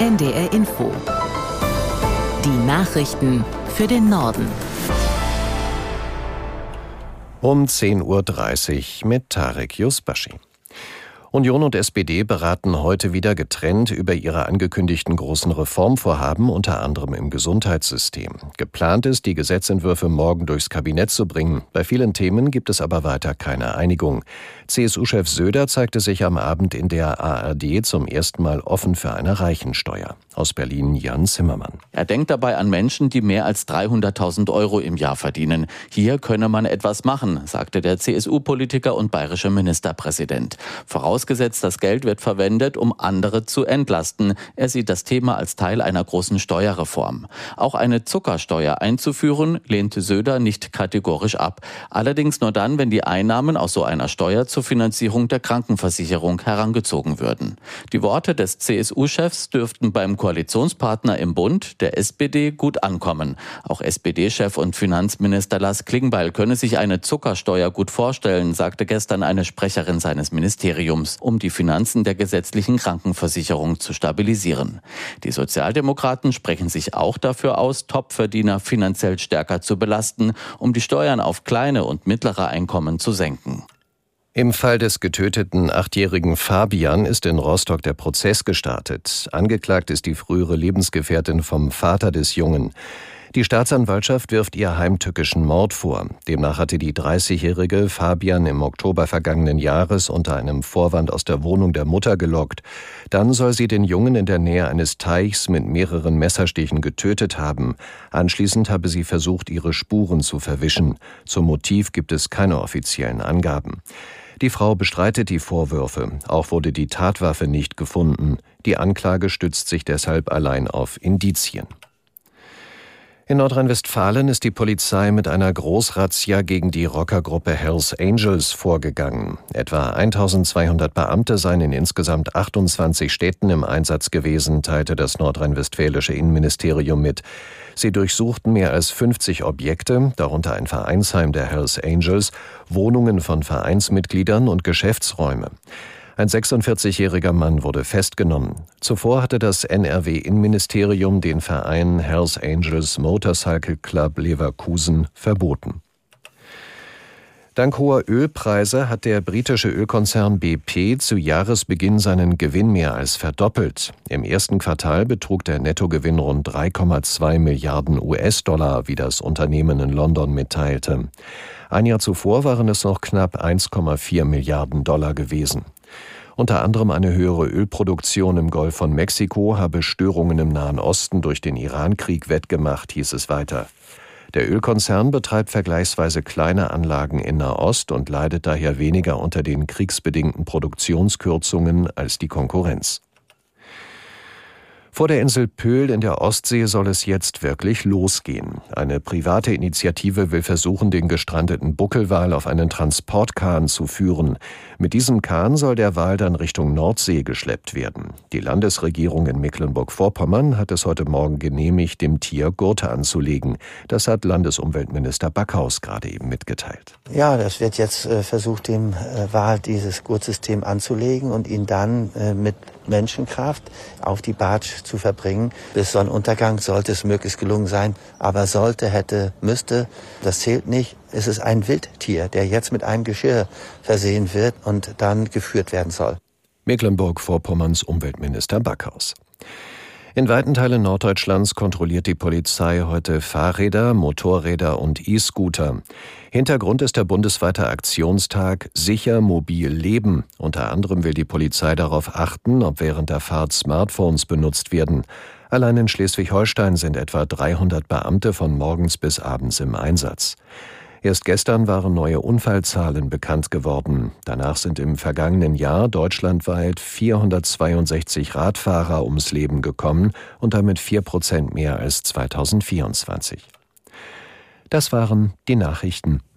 NDR Info. Die Nachrichten für den Norden. Um 10.30 Uhr mit Tarek Yusbashi. Union und SPD beraten heute wieder getrennt über ihre angekündigten großen Reformvorhaben, unter anderem im Gesundheitssystem. Geplant ist, die Gesetzentwürfe morgen durchs Kabinett zu bringen. Bei vielen Themen gibt es aber weiter keine Einigung. CSU-Chef Söder zeigte sich am Abend in der ARD zum ersten Mal offen für eine Reichensteuer. Aus Berlin Jan Zimmermann. Er denkt dabei an Menschen, die mehr als 300.000 € im Jahr verdienen. Hier könne man etwas machen, sagte der CSU-Politiker und bayerische Ministerpräsident. Vorausgesetzt, das Geld wird verwendet, um andere zu entlasten. Er sieht das Thema als Teil einer großen Steuerreform. Auch eine Zuckersteuer einzuführen, lehnte Söder nicht kategorisch ab. Allerdings nur dann, wenn die Einnahmen aus so einer Steuer zur Finanzierung der Krankenversicherung herangezogen würden. Die Worte des CSU-Chefs dürften beim Koalitionspartner im Bund, der SPD, gut ankommen. Auch SPD-Chef und Finanzminister Lars Klingbeil könne sich eine Zuckersteuer gut vorstellen, sagte gestern eine Sprecherin seines Ministeriums, um die Finanzen der gesetzlichen Krankenversicherung zu stabilisieren. Die Sozialdemokraten sprechen sich auch dafür aus, Topverdiener finanziell stärker zu belasten, um die Steuern auf kleine und mittlere Einkommen zu senken. Im Fall des getöteten 8-jährigen Fabian ist in Rostock der Prozess gestartet. Angeklagt ist die frühere Lebensgefährtin vom Vater des Jungen. Die Staatsanwaltschaft wirft ihr heimtückischen Mord vor. Demnach hatte die 30-jährige Fabian im Oktober vergangenen Jahres unter einem Vorwand aus der Wohnung der Mutter gelockt. Dann soll sie den Jungen in der Nähe eines Teichs mit mehreren Messerstichen getötet haben. Anschließend habe sie versucht, ihre Spuren zu verwischen. Zum Motiv gibt es keine offiziellen Angaben. Die Frau bestreitet die Vorwürfe. Auch wurde die Tatwaffe nicht gefunden. Die Anklage stützt sich deshalb allein auf Indizien. In Nordrhein-Westfalen ist die Polizei mit einer Großrazzia gegen die Rockergruppe Hells Angels vorgegangen. Etwa 1200 Beamte seien in insgesamt 28 Städten im Einsatz gewesen, teilte das nordrhein-westfälische Innenministerium mit. Sie durchsuchten mehr als 50 Objekte, darunter ein Vereinsheim der Hells Angels, Wohnungen von Vereinsmitgliedern und Geschäftsräume. Ein 46-jähriger Mann wurde festgenommen. Zuvor hatte das NRW-Innenministerium den Verein Hells Angels Motorcycle Club Leverkusen verboten. Dank hoher Ölpreise hat der britische Ölkonzern BP zu Jahresbeginn seinen Gewinn mehr als verdoppelt. Im ersten Quartal betrug der Nettogewinn rund 3,2 Milliarden US-Dollar, wie das Unternehmen in London mitteilte. Ein Jahr zuvor waren es noch knapp 1,4 Milliarden Dollar gewesen. Unter anderem eine höhere Ölproduktion im Golf von Mexiko habe Störungen im Nahen Osten durch den Iran-Krieg wettgemacht, hieß es weiter. Der Ölkonzern betreibt vergleichsweise kleine Anlagen in Nahost und leidet daher weniger unter den kriegsbedingten Produktionskürzungen als die Konkurrenz. Vor der Insel Pöhl in der Ostsee soll es jetzt wirklich losgehen. Eine private Initiative will versuchen, den gestrandeten Buckelwal auf einen Transportkahn zu führen. Mit diesem Kahn soll der Wal dann Richtung Nordsee geschleppt werden. Die Landesregierung in Mecklenburg-Vorpommern hat es heute Morgen genehmigt, dem Tier Gurte anzulegen. Das hat Landesumweltminister Backhaus gerade eben mitgeteilt. Ja, das wird jetzt versucht, dem Wal dieses Gurtsystem anzulegen und ihn dann mit Menschenkraft auf die Bartsch zu verbringen. Bis Sonnenuntergang sollte es möglichst gelungen sein, aber sollte, hätte, müsste, das zählt nicht. Es ist ein Wildtier, der jetzt mit einem Geschirr versehen wird und dann geführt werden soll. Mecklenburg-Vorpommerns Umweltminister Backhaus. In weiten Teilen Norddeutschlands kontrolliert die Polizei heute Fahrräder, Motorräder und E-Scooter. Hintergrund ist der bundesweite Aktionstag Sicher mobil leben. Unter anderem will die Polizei darauf achten, ob während der Fahrt Smartphones benutzt werden. Allein in Schleswig-Holstein sind etwa 300 Beamte von morgens bis abends im Einsatz. Erst gestern waren neue Unfallzahlen bekannt geworden. Danach sind im vergangenen Jahr deutschlandweit 462 Radfahrer ums Leben gekommen und damit 4% mehr als 2024. Das waren die Nachrichten.